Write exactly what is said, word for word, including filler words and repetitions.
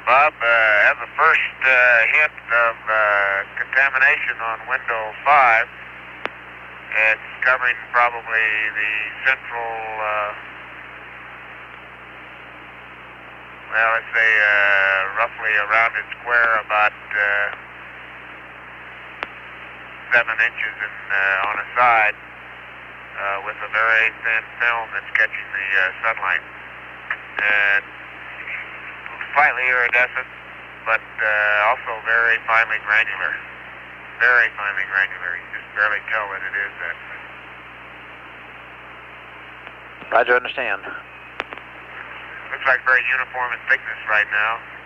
Bob, uh, as a first uh, hint of uh, contamination on window five, it's covering probably the central, uh, well, let's say uh, roughly a rounded square about uh, seven inches in, uh, on a side uh, with a very thin film that's catching the uh, sunlight. And slightly iridescent, but uh, also very finely granular. Very finely granular. You just barely tell that it is that. Roger, understand. Looks like very uniform in thickness right now.